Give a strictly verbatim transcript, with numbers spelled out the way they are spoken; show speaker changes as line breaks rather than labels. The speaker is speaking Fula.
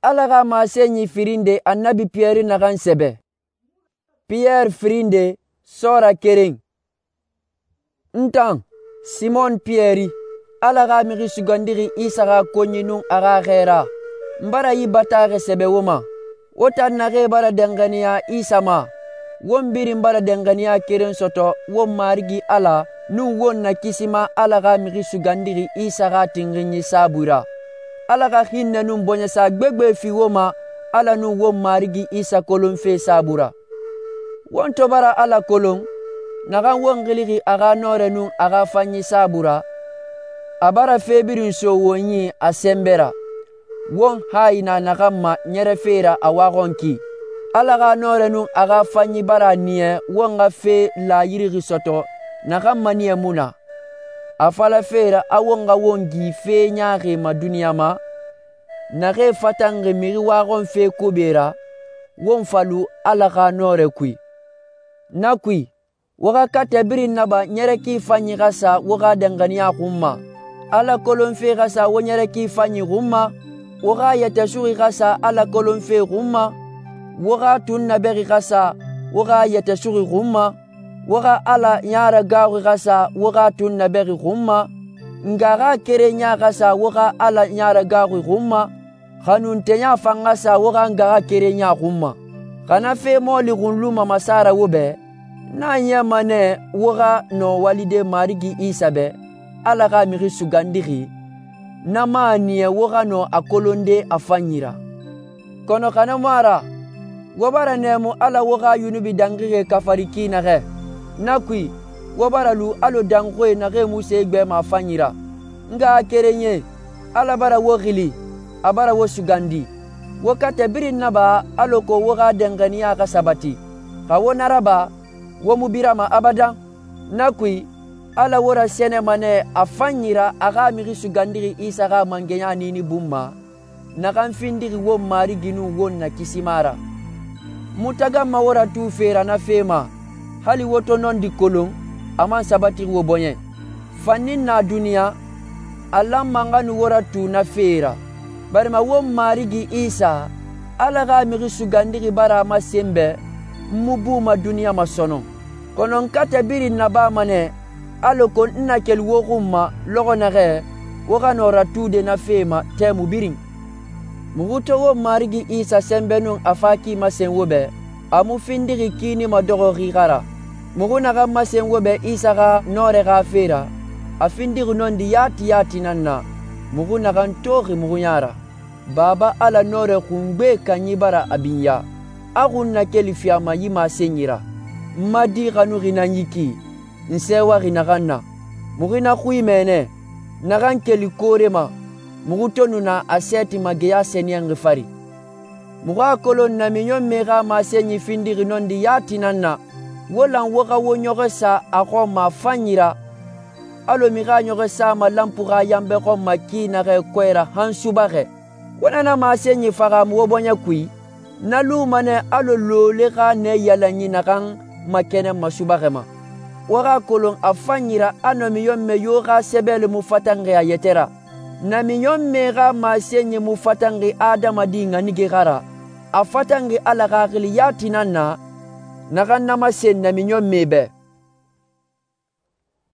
alaga masenyi firinde annabi Pierre nagan sebe. Pierre firinde sora kereng. Ntang Simon Pierre alaga migi sugandiri Isa ga konyinu aga khera. Mbara yi batage sebe woma. Wota nage bara dengania Isa ma. Wombiri mbara dengania keren soto wom marigi ala nu won na kisima alaga migi sugandiri Isa ga tingini sabura. Alaga hinne nu bonye sa gbegbe fi woma ala nu wom marigi Isa kolon fe sabura. Won to bara ala kolon naga won giligi aga nore nu aga fanyi sabura. Abara febirin so wonyi asembera. Won haina nagamma nyere fera awagonki. Alaga nore nu aga fanyi bara niye won ga fe la yiri soto nagamma niye muna. Afala fera awonga wongi fe nyaage ma dunia ma. Nage fatange miri wagon fe kubera. Won falu alaga nore kui. Na kui. Waga katebirin naba nyere ki fanyi gasa waga dengania kumma. Ala kolon fe gasa wo nyere ki fanyi kumma. Waga yetesuri gasa ala kolon fe kumma. Waga tunna beri gasa waga yetesuri kumma. Waga ala nyara gawi gasa waga tunna beri kumma. Ngaga kere nya gasa waga ala nyara gawi kumma. Khanun tenya fangasa waga ngaga kere nya kumma. Kana fe moli gunluma masara wobe. Na nyamane waga no walide marigi Isa be. Alaga miri sugandiri. Na maaniye waga no akolonde afanyira. Kono kana mara. Wabara nemu ala waga yunubi dangire kafariki nage. Nakui. Wabara lu alo dangwe nage musegbe ma afanyira. Nga kerenye. Ala bara wogili. Abara wo sugandi. Wakate biri naba aloko waga dengania kasabati. Kawo naraba. Womubirama abadan. Nakui. Ala wora sene mane afanyira aga miri sugandiri Isa ga mangenya nini bumma. Nagan findiri wom mari ginu won na kisimara. Mutaga mawora tu fera na fema. Hali woto non di kolong. Aman sabati wo bonye. Fanin na dunia. Alam manganu wora tu na fera. Barima wom mari gi Isa. Ala ga miri sugandiri bara masembe. Mubuma dunia masono. Konon kate biri naba mane. Aloko nna kel wogumma logo nage woga nora tude na fema temu biring. Muguto wo marigi Isa sembenu afaki masen wobe. Amu findiri kini madogo rigara. Mugu naga masen wobe Isa ga nore ga fera. Afindiri nondi yati yati nanna. Mugu naga ntori mugu nyara. Baba ala nore kungbe kanyibara abinya. Agun na kelifiyama yima senyira. Madi ganu ginanyiki. Nsewa ginagana. Mugina kui mene. Nagan keli korema. Mugutonu na aseti mageya senyang fari. Muga kolon na minyon mega masenyi findiri nondi yati nana. Wolan woga wo nyogesa ako mafanyira. Alo miga nyogesa malampura yambe ko makina ge kwera hansubare. Wanana masenyi faga mwobonya kui. Nalu mane alo lolega ne yalanyi nagan makene masubare ma. Waga kolon afanyira ano miyome yoga sebele mufatange ayetera. Na miyome ga masenye mufatange adama dinga nigegara. Afatange ala gagili yati nana. Naga namasen na miyome be.